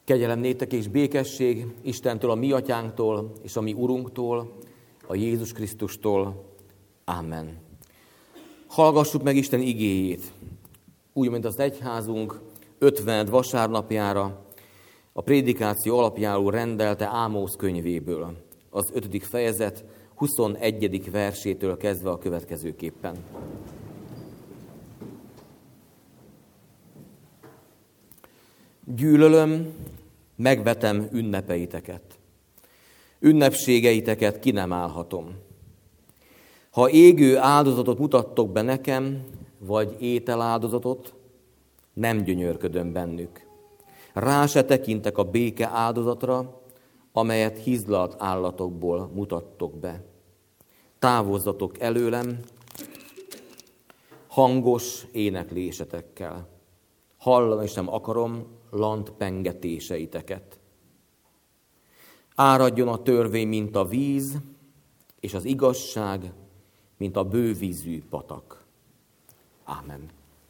Kegyelem néktek és békesség Istentől, a mi atyánktól és a mi Urunktól, a Jézus Krisztustól. Amen. Hallgassuk meg Isten igéjét, úgy, mint az egyházunk 50. vasárnapjára a prédikáció alapjául rendelte Ámósz könyvéből, az 5. fejezet 21. versétől kezdve a következőképpen. Gyűlölöm, megvetem ünnepeiteket. Ünnepségeiteket ki nem állhatom. Ha égő áldozatot mutattok be nekem, vagy ételáldozatot, nem gyönyörködöm bennük. Rá se tekintek a béke áldozatra, amelyet hizlalt állatokból mutattok be. Távozzatok előlem hangos éneklésetekkel. Hallani sem akarom lant pengetéseiteket. Áradjon a törvény, mint a víz, és az igazság, mint a bővízű patak. Ámen.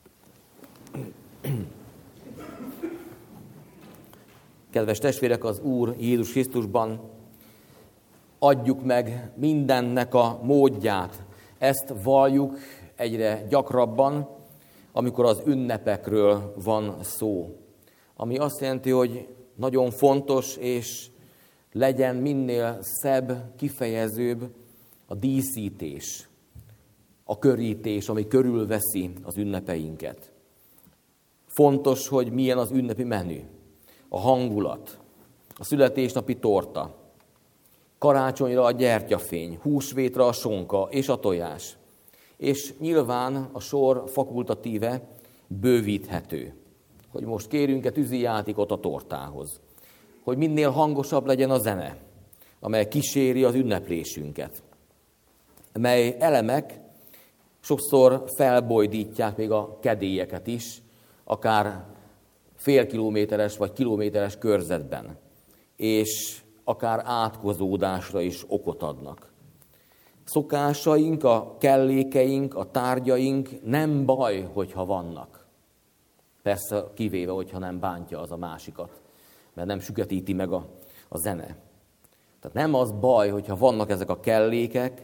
Kedves testvérek, az Úr Jézus Krisztusban adjuk meg mindennek a módját. Ezt valljuk egyre gyakrabban, amikor az ünnepekről van szó. Ami azt jelenti, hogy nagyon fontos, és legyen minél szebb, kifejezőbb a díszítés, a körítés, ami körülveszi az ünnepeinket. Fontos, hogy milyen az ünnepi menü, a hangulat, a születésnapi torta, karácsonyra a gyertyafény, húsvétra a sonka és a tojás. És nyilván a sor fakultatíve bővíthető, hogy most kérünk-e tűzijátékot a tortához, hogy minél hangosabb legyen a zene, amely kíséri az ünneplésünket, mely elemek sokszor felbojdítják még a kedélyeket is, akár félkilométeres vagy kilométeres körzetben, és akár átkozódásra is okot adnak. Szokásaink, a kellékeink, a tárgyaink nem baj, hogyha vannak. Persze kivéve, hogyha nem bántja az a másikat, mert nem süketíti meg a zene. Tehát nem az baj, hogyha vannak ezek a kellékek,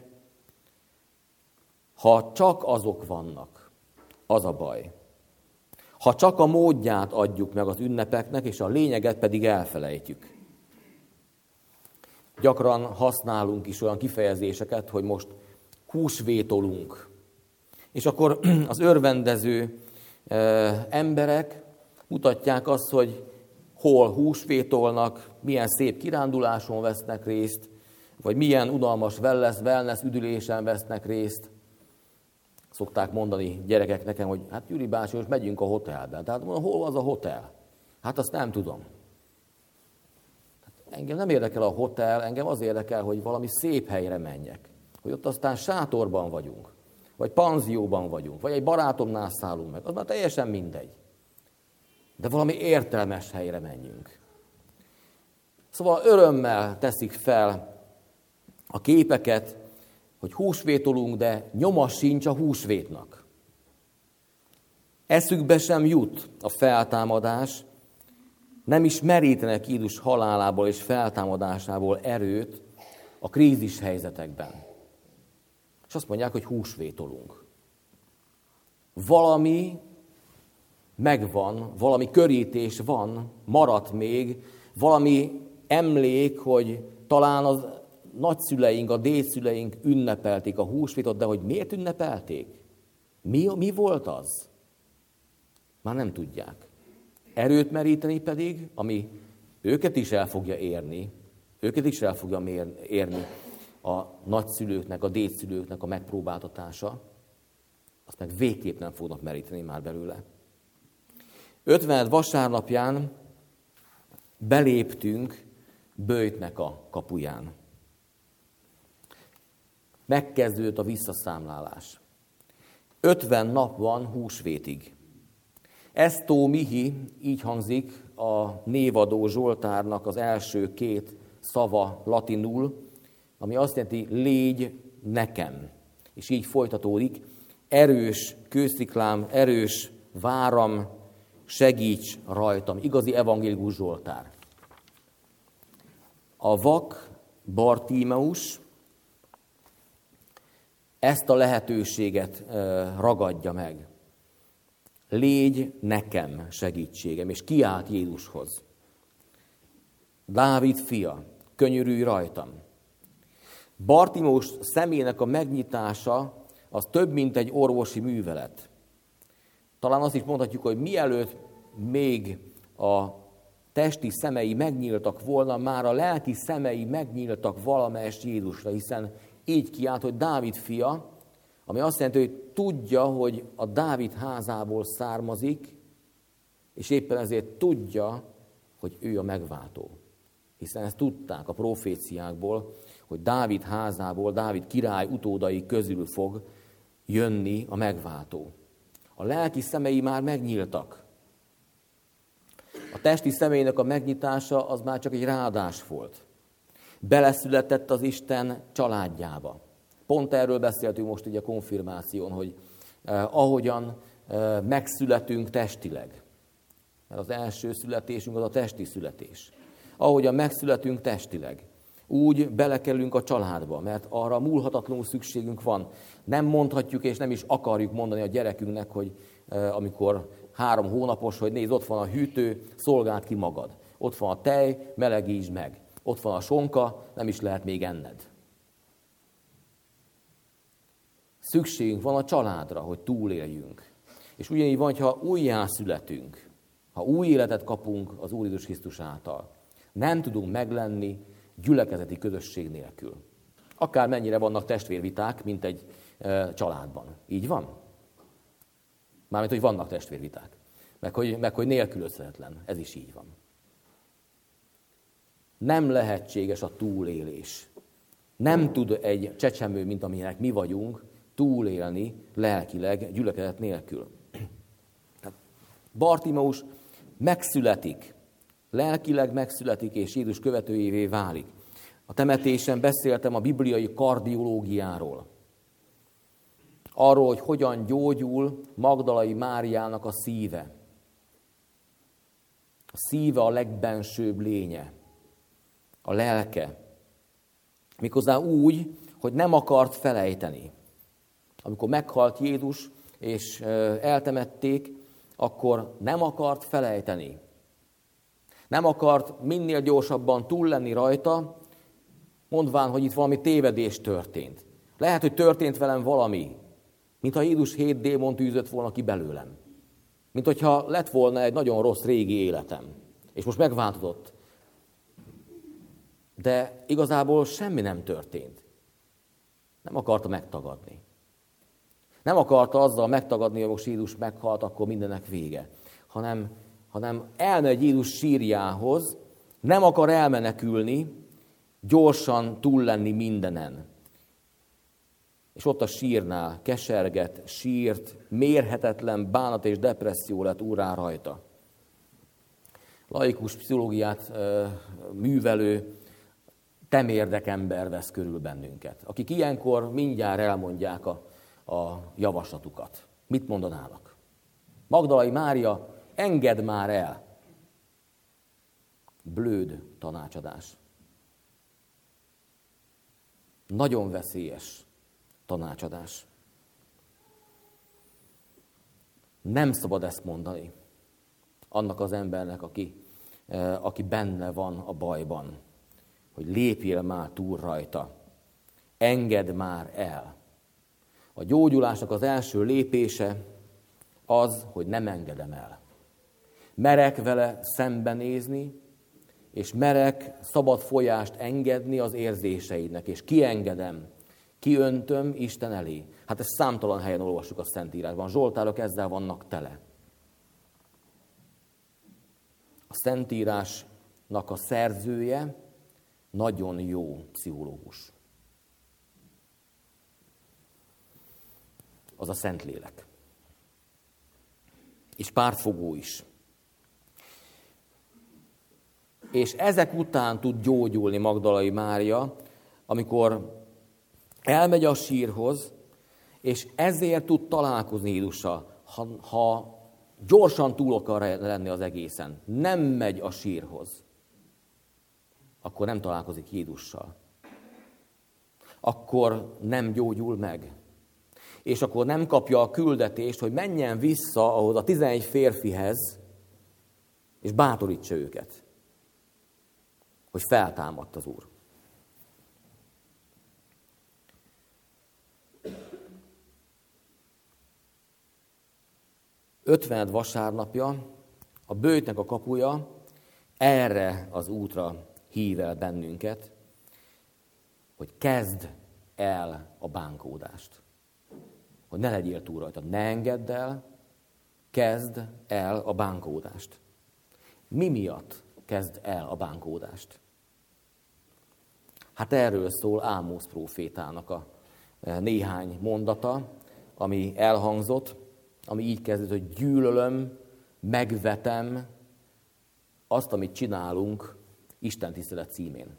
ha csak azok vannak, az a baj. Ha csak a módját adjuk meg az ünnepeknek, és a lényeget pedig elfelejtjük. Gyakran használunk is olyan kifejezéseket, hogy most húsvétolunk. És akkor az örvendező emberek mutatják azt, hogy hol húsvétolnak, milyen szép kiránduláson vesznek részt, vagy milyen unalmas wellness üdülésen vesznek részt. Szokták mondani gyerekek nekem, hogy hát Gyuri bácsi, most megyünk a hotelbe. Tehát mondom, hol az a hotel? Hát azt nem tudom. Engem nem érdekel a hotel, engem az érdekel, hogy valami szép helyre menjek. Hogy ott aztán sátorban vagyunk, vagy panzióban vagyunk, vagy egy barátomnál szállunk meg. Az már teljesen mindegy. De valami értelmes helyre menjünk. Szóval örömmel teszik fel a képeket, hogy húsvétolunk, de nyoma sincs a húsvétnak. Eszükbe sem jut a feltámadás, nem is merítenek Jézus halálából és feltámadásából erőt a krízis helyzetekben. És azt mondják, hogy húsvétolunk. Valami megvan, valami körítés van, maradt még, valami emlék, hogy talán az nagyszüleink, a dédszüleink ünnepelték a húsvétot, de hogy miért ünnepelték? Mi volt az? Már nem tudják. Erőt meríteni pedig, ami őket is el fogja érni, a nagyszülőknek, a dédszülőknek a megpróbáltatása, azt meg végképp nem fognak meríteni már belőle. 50. vasárnapján beléptünk Böjtnek a kapuján. Megkezdődött a visszaszámlálás. 50 nap van húsvétig. Esztó mihi, így hangzik a névadó Zsoltárnak az első két szava latinul, ami azt jelenti, légy nekem. És így folytatódik, erős kősziklám, erős váram, segíts rajtam. Igazi evangélikus Zsoltár. A vak Bartímeus ezt a lehetőséget ragadja meg. Légy nekem segítségem, és kiált Jézushoz. Dávid fia, könyörülj rajtam. Bartímeus szemének a megnyitása az több, mint egy orvosi művelet. Talán azt is mondhatjuk, hogy mielőtt még a testi szemei megnyíltak volna, már a lelki szemei megnyíltak valamelyest Jézusra, hiszen így kiált, hogy Dávid fia, ami azt jelenti, hogy tudja, hogy a Dávid házából származik, és éppen ezért tudja, hogy ő a megváltó. Hiszen ezt tudták a proféciákból, hogy Dávid házából, Dávid király utódai közül fog jönni a megváltó. A lelki szemei már megnyíltak. A testi személynek a megnyitása az már csak egy ráadás volt. Beleszületett az Isten családjába. Pont erről beszéltünk most így a konfirmáción, hogy ahogyan megszületünk testileg. Mert az első születésünk az a testi születés. Ahogyan megszületünk testileg, úgy belekerülünk a családba, mert arra múlhatatlanul szükségünk van. Nem mondhatjuk és nem is akarjuk mondani a gyerekünknek, hogy amikor 3 hónapos, hogy nézd, ott van a hűtő, szolgáld ki magad. Ott van a tej, melegítsd meg. Ott van a sonka, nem is lehet még enned. Szükségünk van a családra, hogy túléljünk. És ugyanígy van, ha újjászületünk, ha új életet kapunk az Úr Jézus Krisztus által, nem tudunk meglenni gyülekezeti közösség nélkül. Akár mennyire vannak testvérviták, mint egy családban. Így van? Mármint, hogy vannak testvérviták. Meg hogy nélkülözhetetlen. Ez is így van. Nem lehetséges a túlélés. Nem tud egy csecsemő, mint amilyenek mi vagyunk, túlélni lelkileg gyülekezet nélkül. Bartímeus megszületik. Lelkileg megszületik, és Jézus követőjévé válik. A temetésen beszéltem a bibliai kardiológiáról. Arról, hogy hogyan gyógyul Magdalai Máriának a szíve. A szíve a legbensőbb lénye. A lelke. Méghozzá úgy, hogy nem akart felejteni. Amikor meghalt Jézus, és eltemették, akkor nem akart felejteni. Nem akart minél gyorsabban túl lenni rajta, mondván, hogy itt valami tévedés történt. Lehet, hogy történt velem valami, mintha Jézus 7 démont űzött volna ki belőlem. Mint hogyha lett volna egy nagyon rossz régi életem, és most megváltozott. De igazából semmi nem történt. Nem akarta megtagadni. Nem akarta azzal megtagadni, hogy most Jézus meghalt, akkor mindennek vége. Hanem elmegy Jézus sírjához, nem akar elmenekülni, gyorsan túl lenni mindenen. És ott a sírnál keserget, sírt, mérhetetlen bánat és depresszió lett úrrá rajta. Laikus pszichológiát művelő, temérdek ember vesz körül bennünket, akik ilyenkor mindjárt elmondják a javaslatukat. Mit mondanának? Magdalai Mária, engedd már el! Blőd tanácsadás. Nagyon veszélyes tanácsadás. Nem szabad ezt mondani annak az embernek, aki benne van a bajban, hogy lépjél már túl rajta. Engedd már el. A gyógyulásnak az első lépése az, hogy nem engedem el. Merek vele szembenézni, és merek szabad folyást engedni az érzéseidnek, és kiengedem, kiöntöm Isten elé. Hát ezt számtalan helyen olvassuk a Szentírásban. Zsoltárok ezzel vannak tele. A Szentírásnak a szerzője nagyon jó pszichológus. Az a Szentlélek. És pártfogó is. És ezek után tud gyógyulni Magdalai Mária, amikor elmegy a sírhoz, és ezért tud találkozni Jézussal, ha gyorsan túl akar lenni az egészen. Nem megy a sírhoz. akkor nem találkozik Jézussal. Akkor nem gyógyul meg. És akkor nem kapja a küldetést, hogy menjen vissza ahhoz a 11 férfihez, és bátorítsa őket, hogy feltámadt az Úr. Ötvened vasárnapja, a böjtnek a kapuja erre az útra hív el bennünket, hogy kezd el a bánkódást. Hogy ne legyél túl rajta, ne engedd el, kezd el a bánkódást. Mi miatt kezd el a bánkódást? Hát erről szól Ámosz prófétának a néhány mondata, ami elhangzott, ami így kezdődött, hogy gyűlölöm, megvetem azt, amit csinálunk Isten tisztelet címén.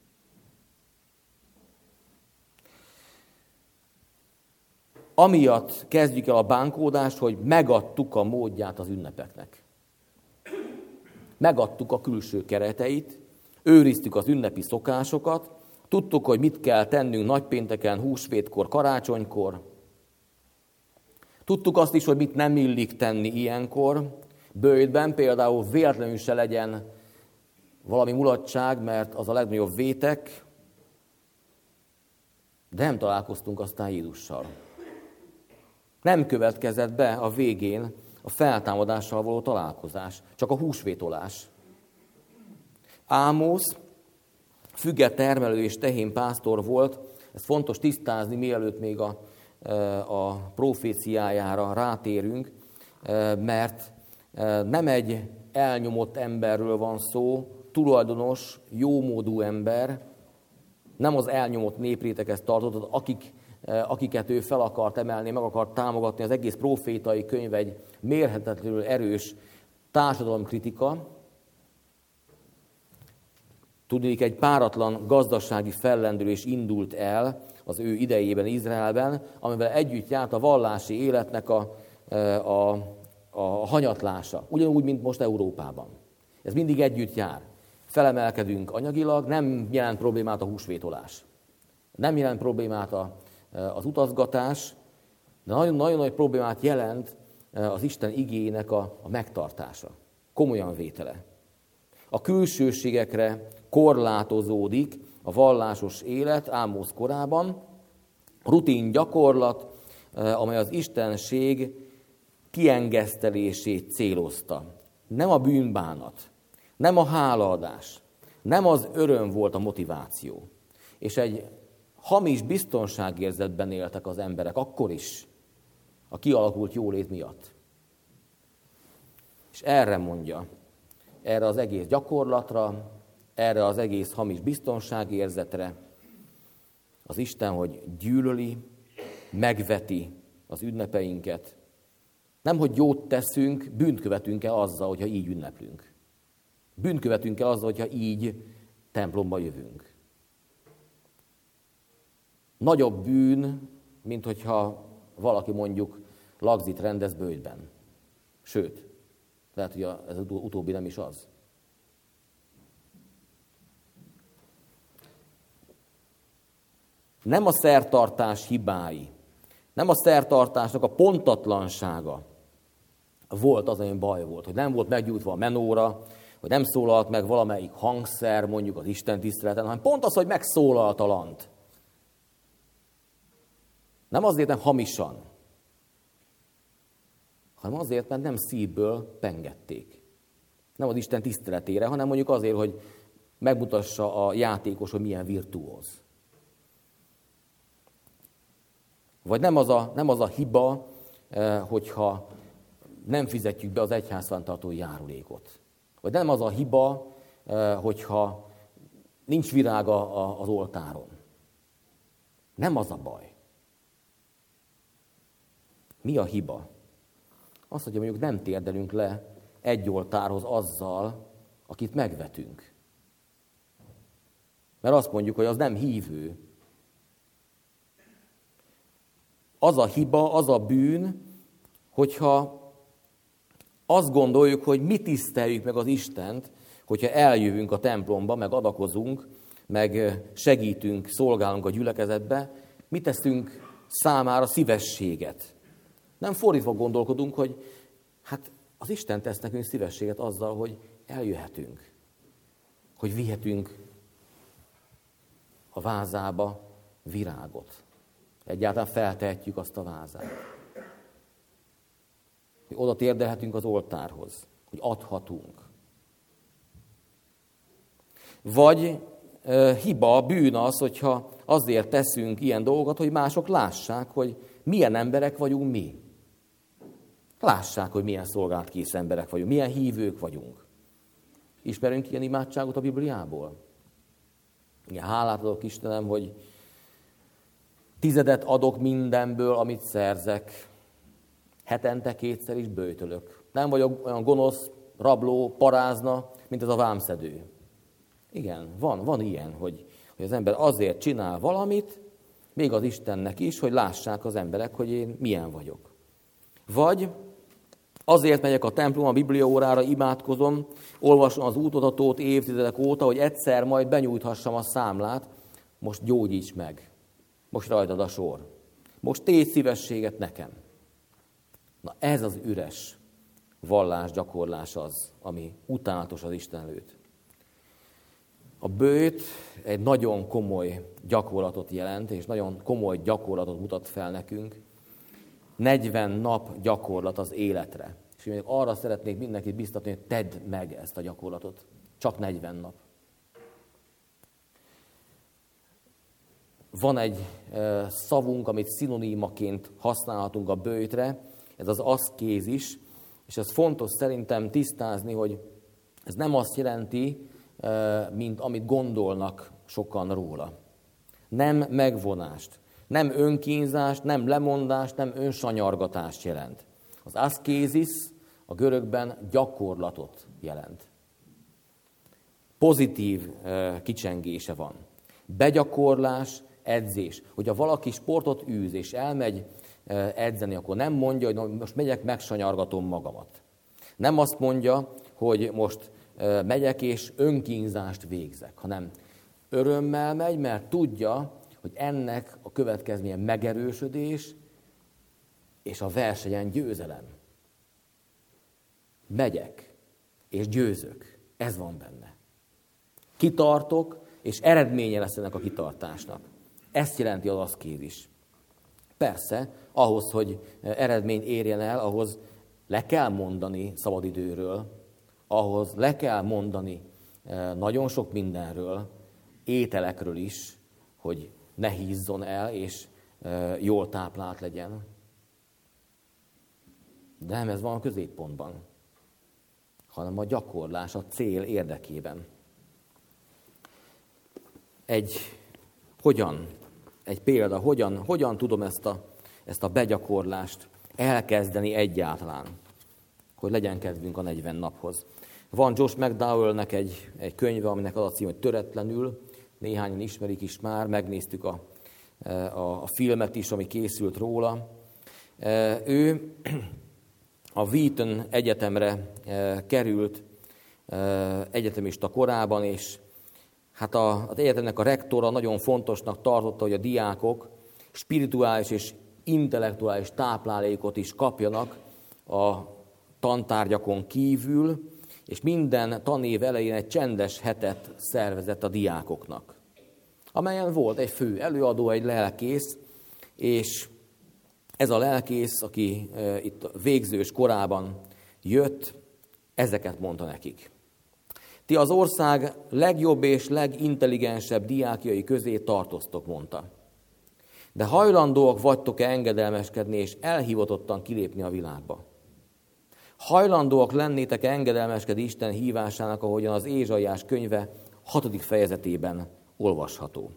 Amiatt kezdjük el a bánkódást, hogy megadtuk a módját az ünnepeknek. Megadtuk a külső kereteit, őriztük az ünnepi szokásokat, tudtuk, hogy mit kell tennünk nagypénteken, húsvétkor, karácsonykor. Tudtuk azt is, hogy mit nem illik tenni ilyenkor. Böjtben például véletlenül se legyen valami mulatság, mert az a legnagyobb vétek, de nem találkoztunk aztán Jézussal. Nem következett be a végén a feltámadással való találkozás, csak a húsvétolás. Ámosz füge termelő és tehén pásztor volt, ez fontos tisztázni, mielőtt még a proféciájára rátérünk, mert nem egy elnyomott emberről van szó, tulajdonos, jómódú ember, nem az elnyomott népréteghez tartozott, akiket ő fel akart emelni, meg akart támogatni. Az egész profétai könyv egy mérhetetlenül erős társadalomkritika. Tudnék, egy páratlan gazdasági fellendülés indult el az ő idejében Izraelben, amivel együtt járt a vallási életnek a hanyatlása. Ugyanúgy, mint most Európában. Ez mindig együtt jár. Felemelkedünk anyagilag, nem jelent problémát a húsvétolás. Nem jelent problémát az utazgatás, de nagyon nagy problémát jelent az Isten igéjének a megtartása, komolyan vétele. A külsőségekre korlátozódik a vallásos élet Ámosz korában, rutin gyakorlat, amely az istenség kiengesztelését célozta. Nem a bűnbánat, nem a hálaadás, nem az öröm volt a motiváció. És egy hamis biztonságérzetben éltek az emberek, akkor is, a kialakult jólét miatt. És erre mondja, erre az egész gyakorlatra, erre az egész hamis biztonságérzetre az Isten, hogy gyűlöli, megveti az ünnepeinket. Nem, hogy jót teszünk, bűnt követünk el azzal, hogyha így ünneplünk. Bűnt követünk el azzal, hogyha így templomba jövünk. Nagyobb bűn, mint hogyha valaki mondjuk lagzit rendez Böjtben. Sőt, lehet, hogy ez utóbbi nem is az. Nem a szertartás hibái, nem a szertartásnak a pontatlansága volt az, ami baj volt, hogy nem volt meggyújtva a menóra, hogy nem szólalt meg valamelyik hangszer, mondjuk az Isten tiszteleten, hanem pont az, hogy megszólalt a lant. Nem azért, nem hamisan, hanem azért, mert nem szívből pengették. Nem az Isten tiszteletére, hanem mondjuk azért, hogy megmutassa a játékos, hogy milyen virtuóz. Vagy nem az a hiba, hogyha nem fizetjük be az egyházfenntartói járulékot. Vagy nem az a hiba, hogyha nincs virága az oltáron. Nem az a baj. Mi a hiba? Az, hogy mondjuk nem térdelünk le egy oltárhoz azzal, akit megvetünk. Mert azt mondjuk, hogy az nem hívő. Az a hiba, az a bűn, hogyha azt gondoljuk, hogy mi tiszteljük meg az Istent, hogyha eljövünk a templomba, meg adakozunk, meg segítünk, szolgálunk a gyülekezetbe, mi teszünk számára szívességet. Nem fordítva gondolkodunk, hogy hát az Isten tesz nekünk szívességet azzal, hogy eljöhetünk, hogy vihetünk a vázába virágot. Egyáltalán feltehetjük azt a vázát. Hogy oda térdelhetünk az oltárhoz, hogy adhatunk. Vagy hiba, bűn az, hogyha azért teszünk ilyen dolgokat, hogy mások lássák, hogy milyen emberek vagyunk mi. Lássák, hogy milyen szolgálatkész emberek vagyunk, milyen hívők vagyunk. Ismerünk ilyen imádságot a Bibliából? Igen, hálát adok Istenem, hogy 10 adok mindenből, amit szerzek. Hetente 2-szer is böjtölök. Nem vagyok olyan gonosz, rabló, parázna, mint ez a vámszedő. Igen, van ilyen, hogy az ember azért csinál valamit, még az Istennek is, hogy lássák az emberek, hogy én milyen vagyok. Vagy azért megyek a templomba, a bibliaórára, imádkozom, olvasom az útmutatót évtizedek óta, hogy egyszer majd benyújthassam a számlát, most gyógyíts meg, most rajtad a sor, most tégy szívességet nekem. Na ez az üres vallásgyakorlás az, ami utálatos az Isten előtt. A böjt egy nagyon komoly gyakorlatot jelent, és nagyon komoly gyakorlatot mutat fel nekünk. 40 nap gyakorlat az életre. És én arra szeretnék mindenkit biztatni, hogy tedd meg ezt a gyakorlatot. Csak 40 nap. Van egy szavunk, amit szinonímaként használhatunk a böjtre, ez az aszkézis, és ez fontos szerintem tisztázni, hogy ez nem azt jelenti, mint amit gondolnak sokan róla. Nem megvonást, nem önkínzást, nem lemondást, nem önsanyargatást jelent. Az aszkézis a görögben gyakorlatot jelent. Pozitív kicsengése van. Begyakorlás, edzés. Hogyha valaki sportot űz és elmegy edzeni, akkor nem mondja, hogy most megyek, megsanyargatom magamat. Nem azt mondja, hogy most megyek és önkínzást végzek, hanem örömmel megy, mert tudja, hogy ennek a következménye megerősödés és a versenyen győzelem. Megyek és győzök. Ez van benne. Kitartok, és eredménye lesz ennek a kitartásnak. Ezt jelenti az aszkézis. Persze, ahhoz, hogy eredmény érjen el, ahhoz le kell mondani szabadidőről, ahhoz le kell mondani nagyon sok mindenről, ételekről is, hogy ne hízzon el, és jól táplált legyen. De nem ez van a középpontban, hanem a gyakorlás a cél érdekében. Egy példa, hogyan tudom ezt a begyakorlást elkezdeni egyáltalán, hogy legyen kedvünk a 40 naphoz. Van Josh McDowellnek egy könyve, aminek az a cím, hogy Töretlenül, néhányan ismerik is már, megnéztük a filmet is, ami készült róla. Ő a Wheaton Egyetemre került egyetemista korában, és hát az egyetemnek a rektora nagyon fontosnak tartotta, hogy a diákok spirituális és intellektuális táplálékot is kapjanak a tantárgyakon kívül, és minden tanév elején egy csendes hetet szervezett a diákoknak, amelyen volt egy fő előadó, egy lelkész, és ez a lelkész, aki itt végzős korában jött, ezeket mondta nekik. Ti az ország legjobb és legintelligensebb diákjai közé tartoztok, mondta. De hajlandóak vagytok-e engedelmeskedni és elhivatottan kilépni a világba? Hajlandóak lennétek engedelmeskedni Isten hívásának, ahogyan az Ézsaiás könyve 6. fejezetében olvasható.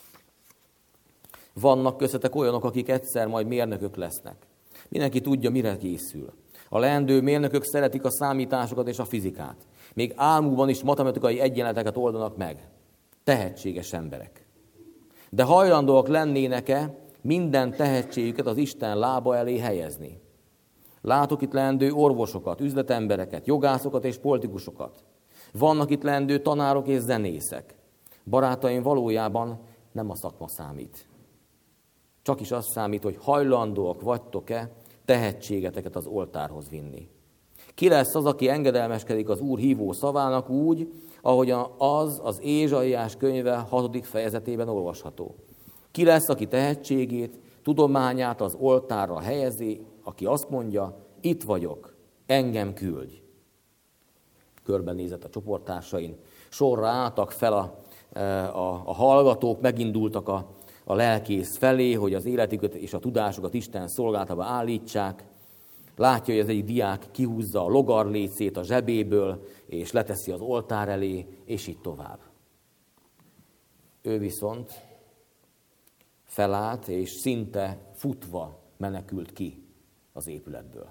Vannak köztetek olyanok, akik egyszer majd mérnökök lesznek. Mindenki tudja, mire készül. A leendő mérnökök szeretik a számításokat és a fizikát. Még álmukban is matematikai egyenleteket oldanak meg. Tehetséges emberek. De hajlandóak lennének-e minden tehetségüket az Isten lába elé helyezni? Látok itt leendő orvosokat, üzletembereket, jogászokat és politikusokat. Vannak itt leendő tanárok és zenészek. Barátaim, valójában nem a szakma számít. Csak is az számít, hogy hajlandóak vagytok-e tehetségeteket az oltárhoz vinni. Ki lesz az, aki engedelmeskedik az Úr hívó szavának úgy, ahogyan az Ézsaiás könyve 6. fejezetében olvasható. Ki lesz, aki tehetségét, tudományát az oltárra helyezi, aki azt mondja, itt vagyok, engem küldj. Körbenézett a csoporttársain, sorra álltak fel a hallgatók, megindultak a lelkész felé, hogy az életüket és a tudásukat Isten szolgálatába állítsák. Látja, hogy az egyik diák kihúzza a logarlécét a zsebéből, és leteszi az oltár elé, és így tovább. Ő viszont felállt, és szinte futva menekült ki az épületből.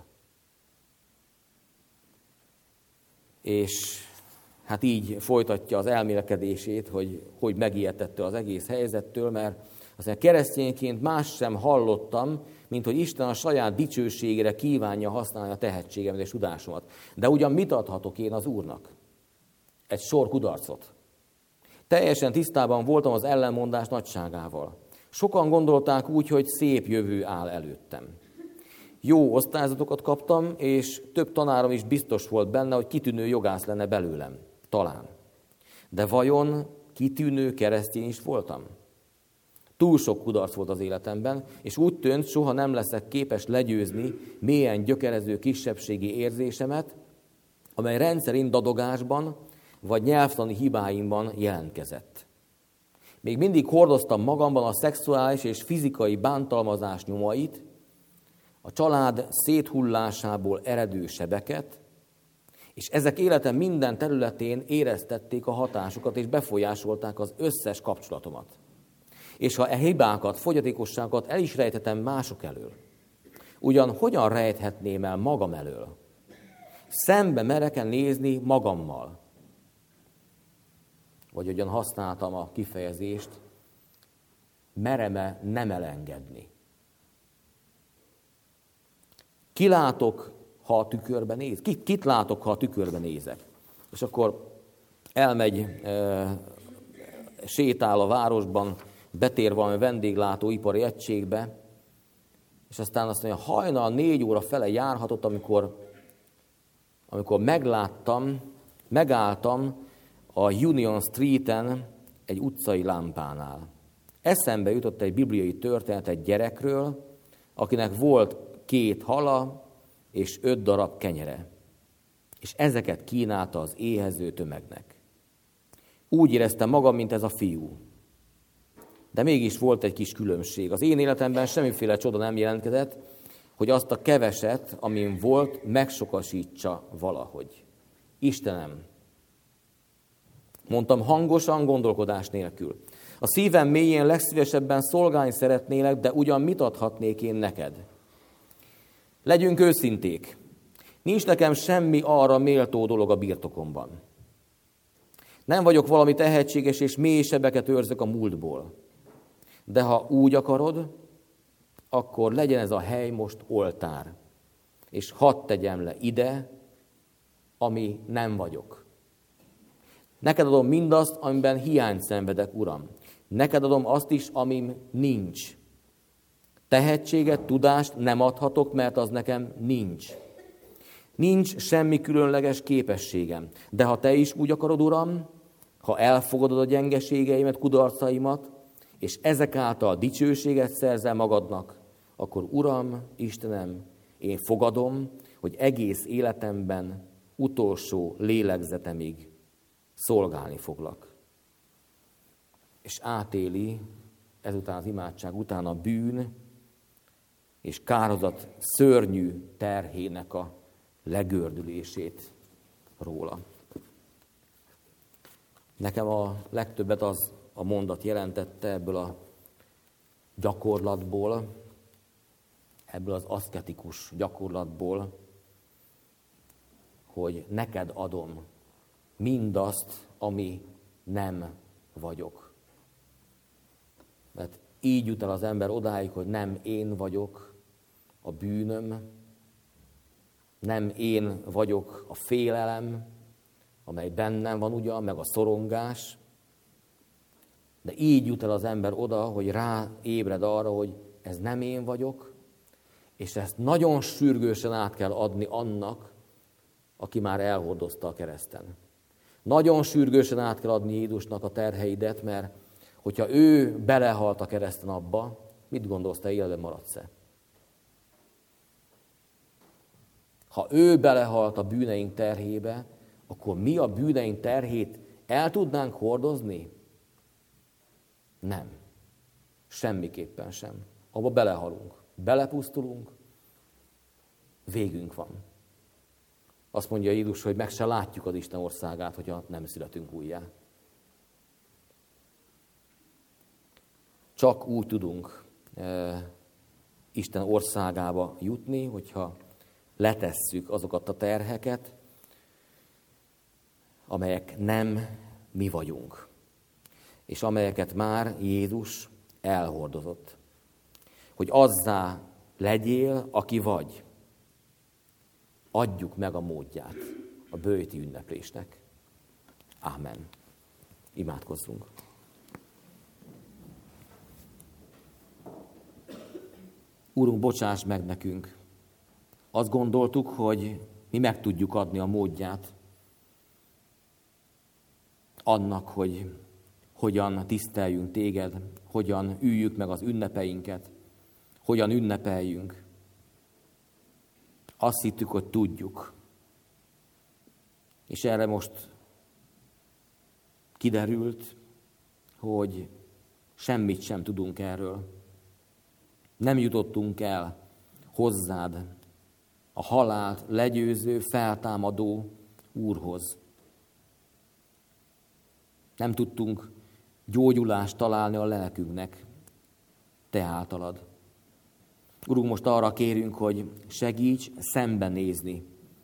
És hát így folytatja az elmélkedését, hogy megijedtette az egész helyzettől, mert aztán keresztényként más sem hallottam, mint hogy Isten a saját dicsőségére kívánja használni a tehetségemet és tudásomat. De ugyan mit adhatok én az Úrnak? Egy sor kudarcot. Teljesen tisztában voltam az ellenmondás nagyságával. Sokan gondolták úgy, hogy szép jövő áll előttem. Jó osztályzatokat kaptam, és több tanárom is biztos volt benne, hogy kitűnő jogász lenne belőlem. Talán. De vajon kitűnő keresztény is voltam? Túl sok kudarc volt az életemben, és úgy tűnt, soha nem leszek képes legyőzni mélyen gyökerező kisebbségi érzésemet, amely rendszerint dadogásban vagy nyelvtani hibáimban jelentkezett. Még mindig hordoztam magamban a szexuális és fizikai bántalmazás nyomait, a család széthullásából eredő sebeket, és ezek életem minden területén éreztették a hatásukat, és befolyásolták az összes kapcsolatomat. És ha e hibákat, fogyatékosságokat el is rejthetem mások elől, ugyan hogyan rejthetném el magam elől? Szembe merek-e nézni magammal? Vagy ugyan használtam a kifejezést, merem-e nem elengedni? Kilátok, ha a tükörbe néz? Kit látok, ha a tükörbe nézek? És akkor elmegy, sétál a városban, betér valami vendéglátóipari egységbe, és aztán azt mondja, hajnal 4 óra fele járhatott, amikor megálltam a Union Streeten egy utcai lámpánál. Eszembe jutott egy bibliai történet egy gyerekről, akinek volt 2 hala és 5 darab kenyere, és ezeket kínálta az éhező tömegnek. Úgy éreztem magam, mint ez a fiú. De mégis volt egy kis különbség. Az én életemben semmiféle csoda nem jelentkezett, hogy azt a keveset, amin volt, megsokasítsa valahogy. Istenem, mondtam hangosan, gondolkodás nélkül. A szívem mélyén legszívesebben szolgálni szeretnélek, de ugyan mit adhatnék én neked? Legyünk őszinték. Nincs nekem semmi arra méltó dolog a birtokomban. Nem vagyok valami tehetséges, és mély sebeket őrzök a múltból. De ha úgy akarod, akkor legyen ez a hely most oltár. És hadd tegyem le ide, ami nem vagyok. Neked adom mindazt, amiben hiányt szenvedek, Uram. Neked adom azt is, amim nincs. Tehetséget, tudást nem adhatok, mert az nekem nincs. Nincs semmi különleges képességem. De ha te is úgy akarod, Uram, ha elfogadod a gyengeségeimet, kudarcaimat, és ezek által dicsőséget szerzel magadnak, akkor Uram, Istenem, én fogadom, hogy egész életemben, utolsó lélegzetemig szolgálni foglak. És átéli ezután az imádság után a bűn és kárhozat szörnyű terhének a legördülését róla. Nekem a legtöbbet az a mondat jelentette ebből a gyakorlatból, ebből az aszketikus gyakorlatból, hogy neked adom mindazt, ami nem vagyok. Mert így jut el az ember odáig, hogy nem én vagyok a bűnöm, nem én vagyok a félelem, amely bennem van ugyan, meg a szorongás, de így jut el az ember oda, hogy ráébred arra, hogy ez nem én vagyok, és ezt nagyon sürgősen át kell adni annak, aki már elhordozta a kereszten. Nagyon sürgősen át kell adni Jézusnak a terheidet, mert hogyha ő belehalt a kereszten abba, mit gondolsz, te életben maradsz-e? Ha ő belehalt a bűneink terhébe, akkor mi a bűneink terhét el tudnánk hordozni? Nem. Semmiképpen sem. Abba belehalunk. Belepusztulunk, végünk van. Azt mondja Jézus, hogy meg se látjuk az Isten országát, hogyha nem születünk újjá. Csak úgy tudunk Isten országába jutni, hogyha letesszük azokat a terheket, amelyek nem mi vagyunk, és amelyeket már Jézus elhordozott. Hogy azzá legyél, aki vagy. Adjuk meg a módját a böjti ünneplésnek. Ámen. Imádkozzunk. Úrunk, bocsáss meg nekünk. Azt gondoltuk, hogy mi meg tudjuk adni a módját annak, hogy hogyan tiszteljünk téged, hogyan üljük meg az ünnepeinket, hogyan ünnepeljünk. Azt hittük, hogy tudjuk. És erre most kiderült, hogy semmit sem tudunk erről. Nem jutottunk el hozzád, a halált legyőző, feltámadó Úrhoz. Nem tudtunk gyógyulást találni a lelkünknek, te általad. Urunk, most arra kérünk, hogy segíts szembenézni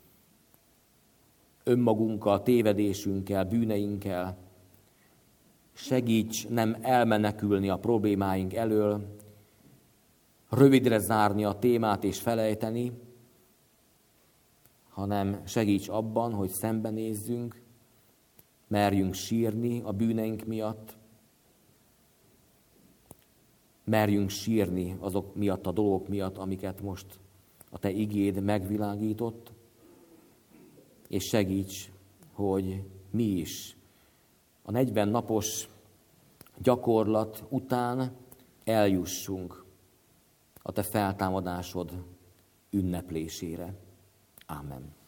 önmagunkkal, tévedésünkkel, bűneinkkel. Segíts nem elmenekülni a problémáink elől, rövidre zárni a témát és felejteni, hanem segíts abban, hogy szembenézzünk, merjünk sírni a bűneink miatt, merjünk sírni azok miatt, a dolgok miatt, amiket most a te igéd megvilágított, és segíts, hogy mi is a 40 napos gyakorlat után eljussunk a te feltámadásod ünneplésére. Ámen.